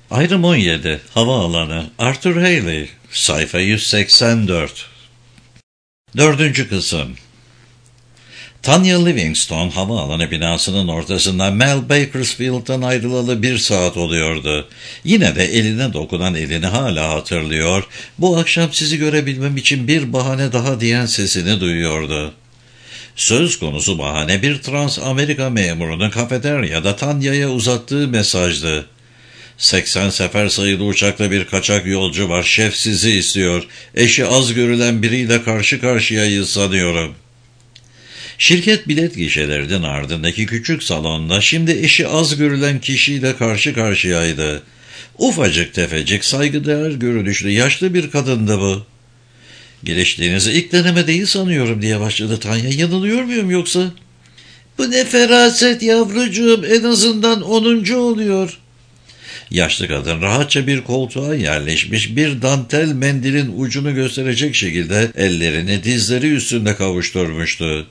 Ayrım 17. Havaalanı. Arthur Haley. Sayfa 184. 4. Kısım. Tanya Livingston havaalanı binasının ortasında Mel Bakersfield'dan ayrılalı 1 saat oluyordu. Yine de eline dokunan elini hala hatırlıyor, bu akşam sizi görebilmem için bir bahane daha diyen sesini duyuyordu. Söz konusu bahane bir Trans-Amerika memurunun kafeteryada Tanya'ya uzattığı mesajdı. 80 sefer sayılı uçakta bir kaçak yolcu var, şef sizi istiyor, eşi az görülen biriyle karşı karşıyayız sanıyorum. Şirket bilet gişelerinin ardındaki küçük salonda şimdi eşi az görülen kişiyle karşı karşıyaydı. Ufacık tefecik, saygıdeğer görünüşlü yaşlı bir kadındı bu. Geliştiğinizi ilk deneme değil sanıyorum diye başladı Tanya. Yanılıyor muyum yoksa? Bu ne feraset yavrucuğum, en azından 10. oluyor. Yaşlı kadın rahatça bir koltuğa yerleşmiş, bir dantel mendilin ucunu gösterecek şekilde ellerini dizleri üstünde kavuşturmuştu.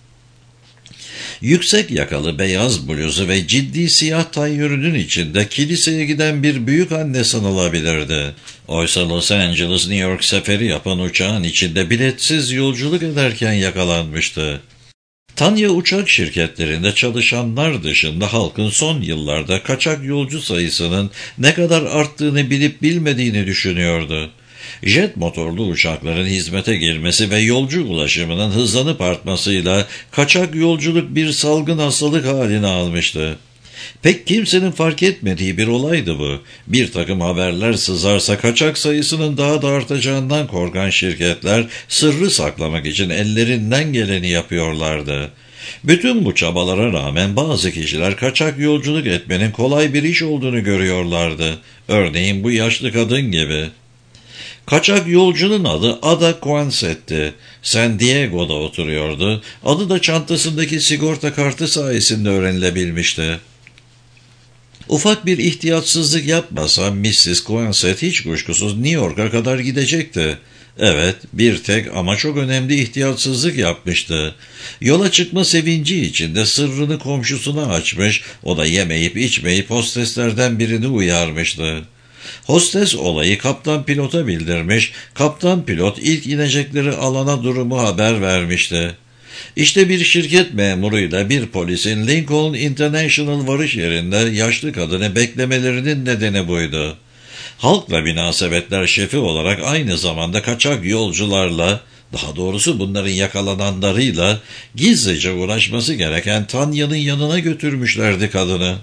Yüksek yakalı beyaz bluzu ve ciddi siyah tayyörünün içinde kiliseye giden bir büyük anne sanılabilirdi. Oysa Los Angeles, New York seferi yapan uçağın içinde biletsiz yolculuk ederken yakalanmıştı. Tanya uçak şirketlerinde çalışanlar dışında halkın son yıllarda kaçak yolcu sayısının ne kadar arttığını bilip bilmediğini düşünüyordu. Jet motorlu uçakların hizmete girmesi ve yolcu ulaşımının hızlanıp artmasıyla kaçak yolculuk bir salgın hastalık haline almıştı. Pek kimsenin fark etmediği bir olaydı bu. Bir takım haberler sızarsa kaçak sayısının daha da artacağından korkan şirketler sırrı saklamak için ellerinden geleni yapıyorlardı. Bütün bu çabalara rağmen bazı kişiler kaçak yolculuk etmenin kolay bir iş olduğunu görüyorlardı. Örneğin bu yaşlı kadın gibi. Kaçak yolcunun adı Ada Quonset'ti. San Diego'da oturuyordu. Adı da çantasındaki sigorta kartı sayesinde öğrenilebilmişti. Ufak bir ihtiyatsızlık yapmasa Mrs. Quonset hiç kuşkusuz New York'a kadar gidecekti. Evet, bir tek ama çok önemli ihtiyatsızlık yapmıştı. Yola çıkma sevinci içinde sırrını komşusuna açmış, o da yemeyip içmeyip hosteslerden birini uyarmıştı. Hostes olayı kaptan pilota bildirmiş, kaptan pilot ilk inecekleri alana durumu haber vermişti. İşte bir şirket memuruyla bir polisin Lincoln International varış yerinde yaşlı kadını beklemelerinin nedeni buydu. Halkla münasebetler şefi olarak aynı zamanda kaçak yolcularla, daha doğrusu bunların yakalananlarıyla gizlice uğraşması gereken Tanya'nın yanına götürmüşlerdi kadını.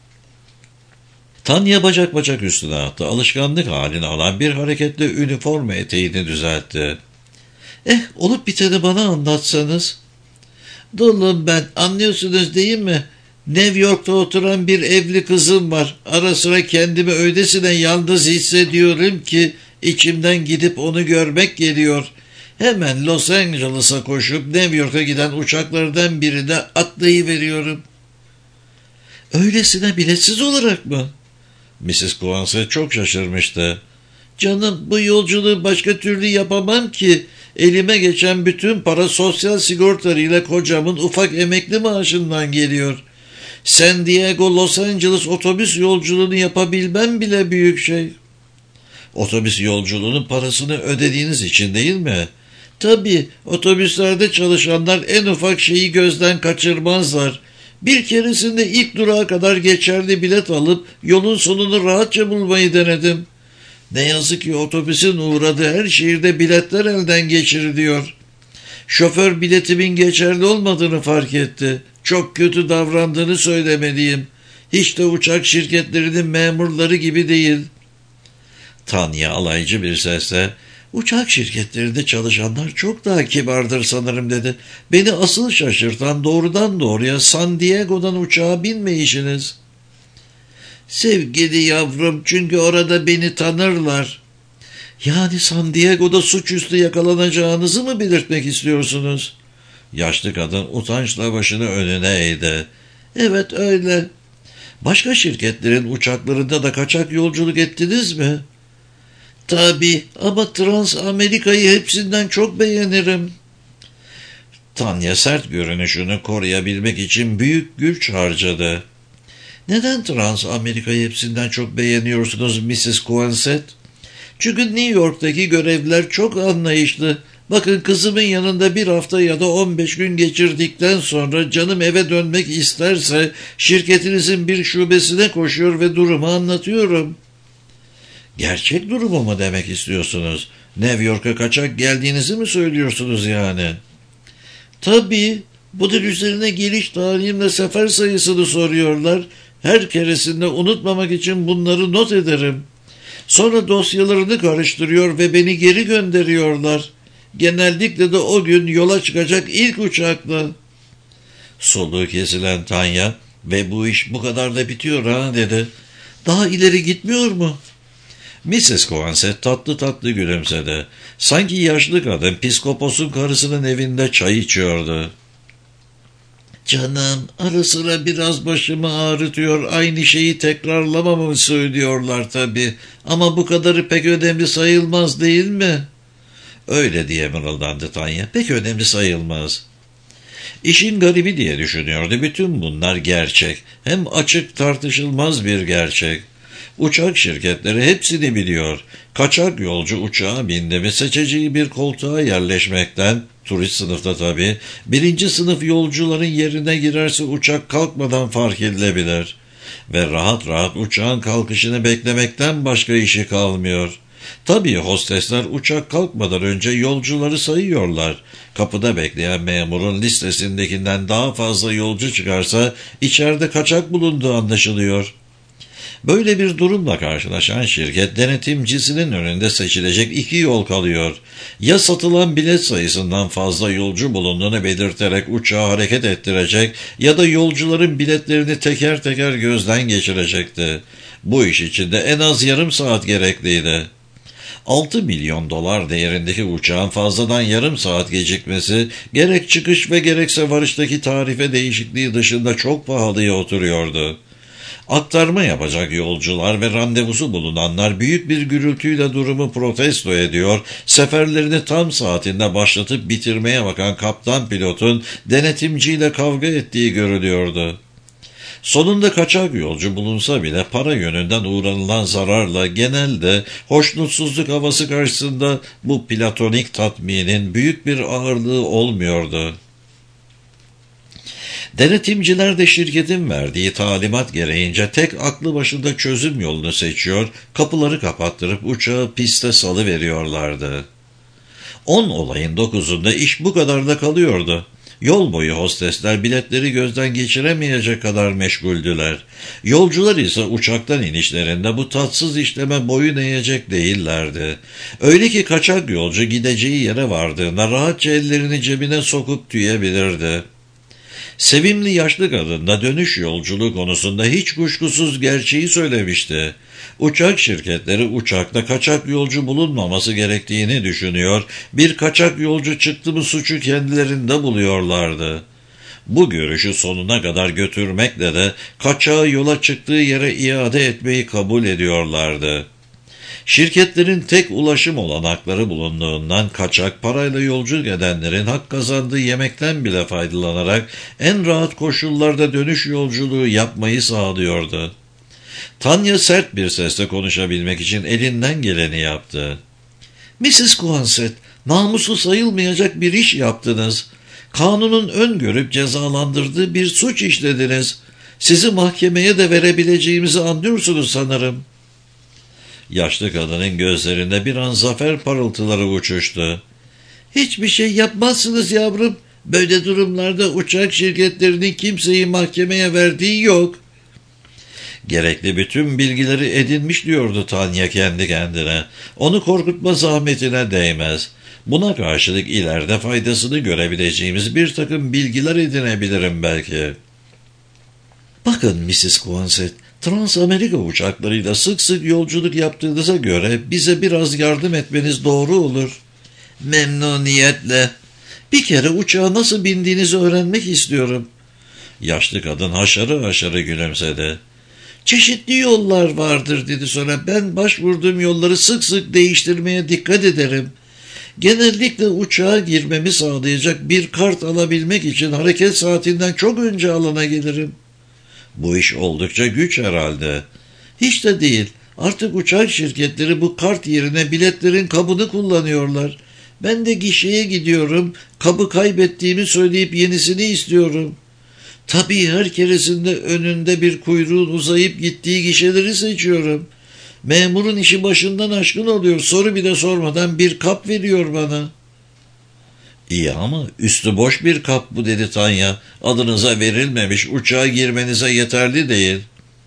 Tanya bacak bacak üstüne attı. Alışkanlık halini alan bir hareketle üniforma eteğini düzeltti. Olup biteni bana anlatsanız. Dolum ben, anlıyorsunuz değil mi? New York'ta oturan bir evli kızım var. Ara sıra kendimi öylesine yalnız hissediyorum ki içimden gidip onu görmek geliyor. Hemen Los Angeles'a koşup New York'a giden uçaklardan birine atlayıveriyorum. Öylesine biletsiz olarak mı? Mrs. Quonset çok şaşırmıştı. Canım, bu yolculuğu başka türlü yapamam ki. Elime geçen bütün para sosyal sigortalarıyla kocamın ufak emekli maaşından geliyor. San Diego, Los Angeles otobüs yolculuğunu yapabilmem bile büyük şey. Otobüs yolculuğunun parasını ödediğiniz için değil mi? Tabii, otobüslerde çalışanlar en ufak şeyi gözden kaçırmazlar. Bir keresinde ilk durağa kadar geçerli bilet alıp yolun sonunu rahatça bulmayı denedim. Ne yazık ki otobüsün uğradığı her şehirde biletler elden geçiriliyor. Şoför biletimin geçerli olmadığını fark etti. Çok kötü davrandığını söylemeliyim. Hiç de uçak şirketlerinin memurları gibi değil. Tanya alaycı bir sesle, uçak şirketlerinde çalışanlar çok daha kibardır sanırım dedi. Beni asıl şaşırtan doğrudan doğruya San Diego'dan uçağa binmeyişiniz. Sevgili yavrum, çünkü orada beni tanırlar. Yani San Diego'da suçüstü yakalanacağınızı mı belirtmek istiyorsunuz? Yaşlı kadın utançla başını önüne eğdi. Evet öyle. Başka şirketlerin uçaklarında da kaçak yolculuk ettiniz mi? Tabii, ama Trans-Amerika'yı hepsinden çok beğenirim. Tanya sert görünüşünü koruyabilmek için büyük güç harcadı. Neden Trans Amerika'yı hepsinden çok beğeniyorsunuz Mrs. Coansett? Çünkü New York'taki görevliler çok anlayışlı. Bakın, kızımın yanında bir hafta ya da 15 gün geçirdikten sonra canım eve dönmek isterse şirketinizin bir şubesine koşuyor ve durumu anlatıyorum. Gerçek durumu mu demek istiyorsunuz? New York'a kaçak geldiğinizi mi söylüyorsunuz yani? Tabii. Bunun üzerine geliş tarihimle sefer sayısını soruyorlar. Her keresinde unutmamak için bunları not ederim. Sonra dosyalarını karıştırıyor ve beni geri gönderiyorlar. Genellikle de o gün yola çıkacak ilk uçakla. Soluğu kesilen Tanya, ve bu iş bu kadar da bitiyor ha dedi. Daha ileri gitmiyor mu? Mrs. Coansett tatlı tatlı gülümsedi. Sanki yaşlı kadın psikoposun karısının evinde çay içiyordu. Canım, ara sıra biraz başımı ağrıtıyor. Aynı şeyi tekrarlamamı söylüyorlar tabii. Ama bu kadarı pek önemli sayılmaz, değil mi? Öyle diye mırıldandı Tanya. Pek önemli sayılmaz. İşin garibi diye düşünüyordu. Bütün bunlar gerçek. Hem açık, tartışılmaz bir gerçek. Uçak şirketleri hepsini biliyor. Kaçak yolcu uçağa bindi mi seçeceği bir koltuğa yerleşmekten, turist sınıfta tabii, birinci sınıf yolcuların yerine girerse uçak kalkmadan fark edilebilir. Ve rahat rahat uçağın kalkışını beklemekten başka işi kalmıyor. Tabii hostesler uçak kalkmadan önce yolcuları sayıyorlar. Kapıda bekleyen memurun listesindekinden daha fazla yolcu çıkarsa içeride kaçak bulunduğu anlaşılıyor. Böyle bir durumla karşılaşan şirket denetimcisinin önünde seçilecek iki yol kalıyor. Ya satılan bilet sayısından fazla yolcu bulunduğunu belirterek uçağı hareket ettirecek ya da yolcuların biletlerini teker teker gözden geçirecekti. Bu iş için de en az yarım saat gerekliydi. 6 milyon dolar değerindeki uçağın fazladan yarım saat gecikmesi gerek çıkış ve gerekse varıştaki tarife değişikliği dışında çok pahalıya oturuyordu. Aktarma yapacak yolcular ve randevusu bulunanlar büyük bir gürültüyle durumu protesto ediyor, seferlerini tam saatinde başlatıp bitirmeye bakan kaptan pilotun denetimciyle kavga ettiği görülüyordu. Sonunda kaçak yolcu bulunsa bile para yönünden uğranılan zararla genelde hoşnutsuzluk havası karşısında bu platonik tatminin büyük bir ağırlığı olmuyordu. Denetimciler de şirketin verdiği talimat gereğince tek aklı başında çözüm yolunu seçiyor, kapıları kapattırıp uçağı piste salıveriyorlardı. 10 olayın 9'unda iş bu kadar da kalıyordu. Yol boyu hostesler biletleri gözden geçiremeyecek kadar meşguldüler. Yolcular ise uçaktan inişlerinde bu tatsız işleme boyun eğecek değillerdi. Öyle ki kaçak yolcu gideceği yere vardığında rahatça ellerini cebine sokup tüyebilirdi. Sevimli yaşlı kadın da dönüş yolculuğu konusunda hiç kuşkusuz gerçeği söylemişti. Uçak şirketleri uçakta kaçak yolcu bulunmaması gerektiğini düşünüyor, bir kaçak yolcu çıktı mı suçu kendilerinde buluyorlardı. Bu görüşü sonuna kadar götürmekle de kaçağı yola çıktığı yere iade etmeyi kabul ediyorlardı. Şirketlerin tek ulaşım olanakları bulunduğundan kaçak parayla yolculuk edenlerin hak kazandığı yemekten bile faydalanarak en rahat koşullarda dönüş yolculuğu yapmayı sağlıyordu. Tanya sert bir sesle konuşabilmek için elinden geleni yaptı. Mrs. Coansett, namuslu sayılmayacak bir iş yaptınız. Kanunun öngörüp cezalandırdığı bir suç işlediniz. Sizi mahkemeye de verebileceğimizi anlıyorsunuz sanırım. Yaşlı kadının gözlerinde bir an zafer parıltıları uçuştu. Hiçbir şey yapmazsınız yavrum. Böyle durumlarda uçak şirketlerinin kimseyi mahkemeye verdiği yok. Gerekli bütün bilgileri edinmiş diyordu Tanya kendi kendine. Onu korkutma zahmetine değmez. Buna karşılık ileride faydasını görebileceğimiz bir takım bilgiler edinebilirim belki. Bakın Mrs. Coansett, Trans-Amerika uçaklarıyla sık sık yolculuk yaptığınıza göre bize biraz yardım etmeniz doğru olur. Memnuniyetle. Bir kere uçağa nasıl bindiğinizi öğrenmek istiyorum. Yaşlı kadın haşarı haşarı gülümsedi. Çeşitli yollar vardır dedi sonra. Ben başvurduğum yolları sık sık değiştirmeye dikkat ederim. Genellikle uçağa girmemi sağlayacak bir kart alabilmek için hareket saatinden çok önce alana gelirim. Bu iş oldukça güç herhalde. Hiç de değil. Artık uçak şirketleri bu kart yerine biletlerin kabını kullanıyorlar. Ben de gişeye gidiyorum, kabı kaybettiğimi söyleyip yenisini istiyorum. Tabii her keresinde önünde bir kuyruğun uzayıp gittiği gişeleri seçiyorum. Memurun işi başından aşkın oluyor. Soru bile sormadan bir kap veriyor bana. İyi ama üstü boş bir kap bu, dedi Tanya. Adınıza verilmemiş, uçağa girmenize yeterli değil.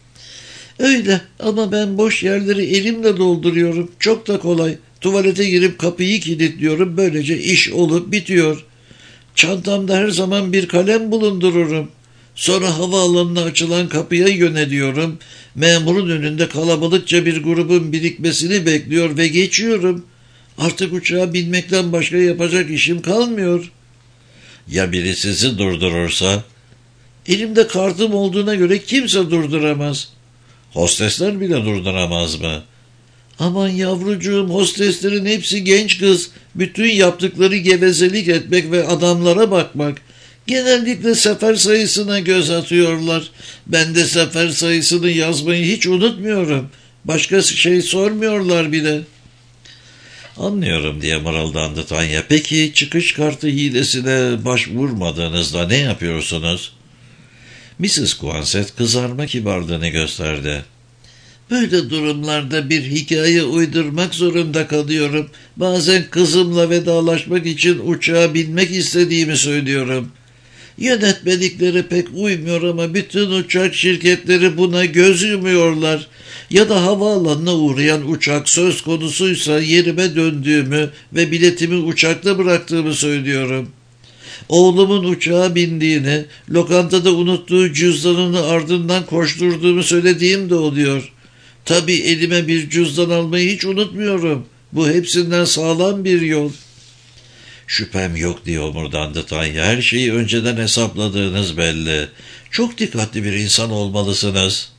Öyle ama ben boş yerleri elimle dolduruyorum. Çok da kolay. Tuvalete girip kapıyı kilitliyorum. Böylece iş olup bitiyor. Çantamda her zaman bir kalem bulundururum. Sonra havaalanına açılan kapıya yöneliyorum. Memurun önünde kalabalıkça bir grubun birikmesini bekliyor ve geçiyorum. Artık uçağa binmekten başka yapacak işim kalmıyor. Ya biri sizi durdurursa? Elimde kartım olduğuna göre kimse durduramaz. Hostesler bile durduramaz mı? Aman yavrucuğum, hosteslerin hepsi genç kız. Bütün yaptıkları gevezelik etmek ve adamlara bakmak. Genellikle sefer sayısına göz atıyorlar. Ben de sefer sayısını yazmayı hiç unutmuyorum. Başka şey sormuyorlar bile. Anlıyorum, diye mırıldandı Tanya. Peki çıkış kartı hilesine başvurmadığınızda ne yapıyorsunuz? Mrs. Quonset kızarma kibarlığını gösterdi. Böyle durumlarda bir hikaye uydurmak zorunda kalıyorum. Bazen kızımla vedalaşmak için uçağa binmek istediğimi söylüyorum. Yönetmelikleri pek uymuyor ama bütün uçak şirketleri buna göz yumuyorlar. Ya da havaalanına uğrayan uçak söz konusuysa yerime döndüğümü ve biletimi uçakta bıraktığımı söylüyorum. Oğlumun uçağa bindiğini, lokantada unuttuğu cüzdanını ardından koşturduğumu söylediğim de oluyor. Tabii elime bir cüzdan almayı hiç unutmuyorum. Bu hepsinden sağlam bir yol. Şüphem yok, diye omurdandı Tanya. Her şeyi önceden hesapladığınız belli. Çok dikkatli bir insan olmalısınız.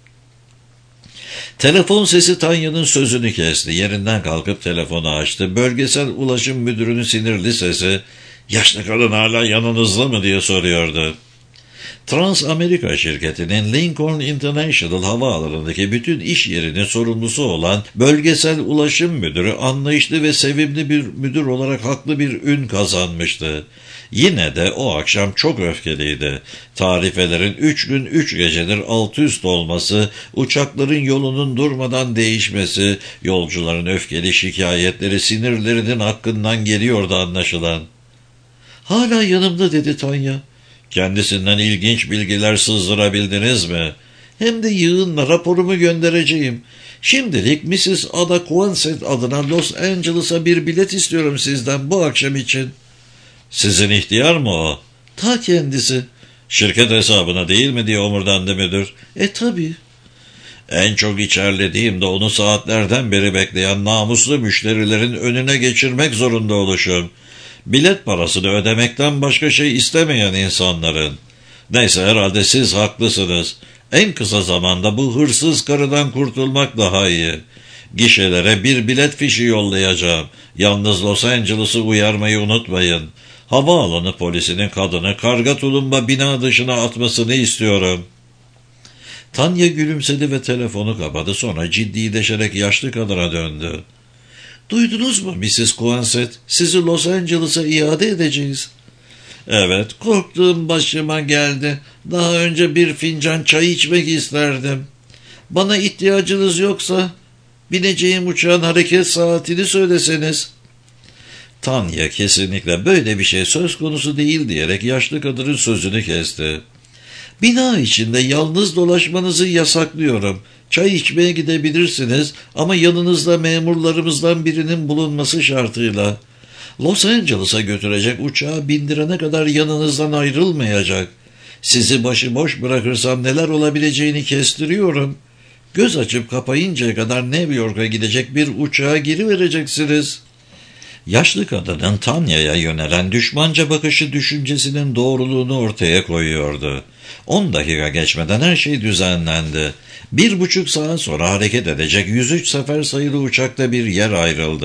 Telefon sesi Tanya'nın sözünü kesti. Yerinden kalkıp telefonu açtı. Bölgesel ulaşım müdürünün sinirli sesi, "Yaşlı kadın hala yanınızda mı?" diye soruyordu. Trans Amerika şirketinin Lincoln International havaalanındaki bütün iş yerinin sorumlusu olan bölgesel ulaşım müdürü anlayışlı ve sevimli bir müdür olarak haklı bir ün kazanmıştı. Yine de o akşam çok öfkeliydi. Tarifelerin 3 gün 3 gecedir alt üst olması, uçakların yolunun durmadan değişmesi, yolcuların öfkeli şikayetleri sinirlerinin hakkından geliyordu anlaşılan. "Hala yanımda," dedi Tanya. "Kendisinden ilginç bilgiler sızdırabildiniz mi?" "Hem de yığınla, raporumu göndereceğim. Şimdilik Mrs. Ada Quonset adına Los Angeles'a bir bilet istiyorum sizden bu akşam için." "Sizin ihtiyar mı o?" "Ta kendisi." "Şirket hesabına değil mi?" diye omurdandı müdür. Tabii." "En çok içerlediğim de onu saatlerden beri bekleyen namuslu müşterilerin önüne geçirmek zorunda oluşum. Bilet parasını ödemekten başka şey istemeyen insanların. Neyse, herhalde siz haklısınız. En kısa zamanda bu hırsız karıdan kurtulmak daha iyi. Gişelere bir bilet fişi yollayacağım. Yalnız Los Angeles'ı uyarmayı unutmayın. Havaalanı polisinin kadını karga tulumba bina dışına atmasını istiyorum." Tanya gülümsedi ve telefonu kapadı. Sonra ciddileşerek yaşlı kadına döndü. "Duydunuz mu Mrs. Quonset? Sizi Los Angeles'a iade edeceğiz." "Evet, korktuğum başıma geldi. Daha önce bir fincan çay içmek isterdim. Bana ihtiyacınız yoksa bineceğim uçağın hareket saatini söyleseniz." Tanya kesinlikle böyle bir şey söz konusu değil diyerek yaşlı kadının sözünü kesti. "Bina içinde yalnız dolaşmanızı yasaklıyorum. Çay içmeye gidebilirsiniz ama yanınızda memurlarımızdan birinin bulunması şartıyla. Los Angeles'a götürecek uçağa bindirene kadar yanınızdan ayrılmayacak. Sizi başıboş bırakırsam neler olabileceğini kestiriyorum. Göz açıp kapayıncaya kadar New York'a gidecek bir uçağa girivereceksiniz." Yaşlı kadının Tanya'ya yönelen düşmanca bakışı düşüncesinin doğruluğunu ortaya koyuyordu. 10 dakika geçmeden her şey düzenlendi. 1,5 saat sonra hareket edecek 103 sefer sayılı uçakta bir yer ayrıldı.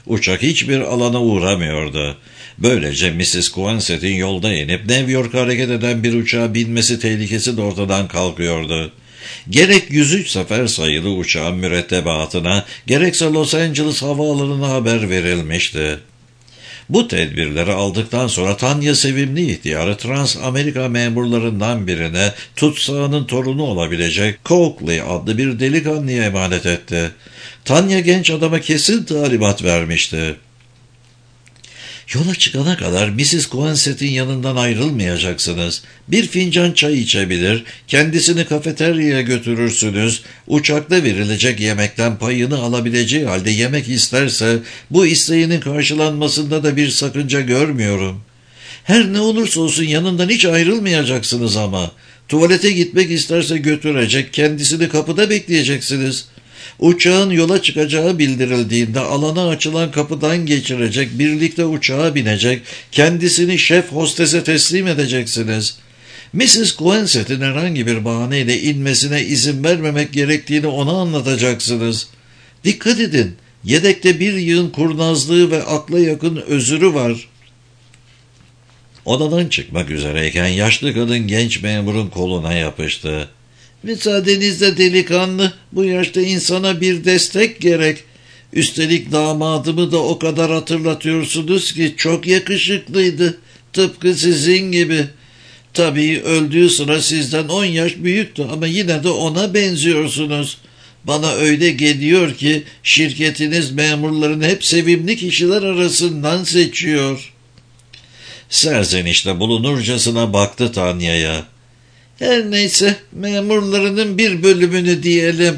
Uçak hiçbir alana uğramıyordu. Böylece Mrs. Quonset'in yolda inip New York'a hareket eden bir uçağa binmesi tehlikesi de ortadan kalkıyordu. Gerek 103 sefer sayılı uçağın mürettebatına, gerekse Los Angeles havaalanına haber verilmişti. Bu tedbirleri aldıktan sonra Tanya sevimli ihtiyarı Trans-Amerika memurlarından birine tutsağının torunu olabilecek Coakley adlı bir delikanlıya emanet etti. Tanya genç adama kesin talimat vermişti. Yola çıkana kadar Mrs. Quonset'in yanından ayrılmayacaksınız. Bir fincan çay içebilir, kendisini kafeteryaya götürürsünüz. Uçakta verilecek yemekten payını alabileceği halde yemek isterse bu isteğinin karşılanmasında da bir sakınca görmüyorum. Her ne olursa olsun yanından hiç ayrılmayacaksınız ama. Tuvalete gitmek isterse götürecek, kendisini kapıda bekleyeceksiniz. Uçağın yola çıkacağı bildirildiğinde alana açılan kapıdan geçirecek, birlikte uçağa binecek, kendisini şef hostese teslim edeceksiniz. Mrs. Quonset'in herhangi bir bahaneyle inmesine izin vermemek gerektiğini ona anlatacaksınız. Dikkat edin, yedekte bir yığın kurnazlığı ve akla yakın özürü var. Odadan çıkmak üzereyken yaşlı kadın genç memurun koluna yapıştı. "Müsaadenizle delikanlı, bu yaşta insana bir destek gerek. Üstelik damadımı da o kadar hatırlatıyorsunuz ki çok yakışıklıydı, tıpkı sizin gibi. Tabii öldüğü sıra sizden 10 yaş büyüktü ama yine de ona benziyorsunuz. Bana öyle geliyor ki şirketiniz memurlarını hep sevimli kişiler arasından seçiyor." Serzenişte bulunurcasına baktı Tanya'ya. "Her neyse, memurlarının bir bölümünü diyelim."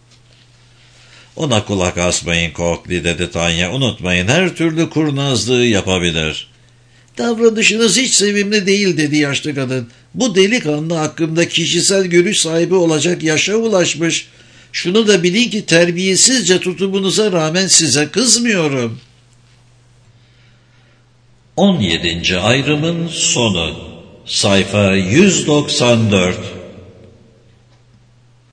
"Ona kulak asmayın Coakley," dedi Tanya. "Unutmayın, her türlü kurnazlığı yapabilir." "Davranışınız hiç sevimli değil," dedi yaşlı kadın. "Bu delikanlı hakkında kişisel görüş sahibi olacak yaşa ulaşmış. Şunu da bilin ki terbiyesizce tutumunuza rağmen size kızmıyorum." 17. ayrımın sonu. Sayfa 194.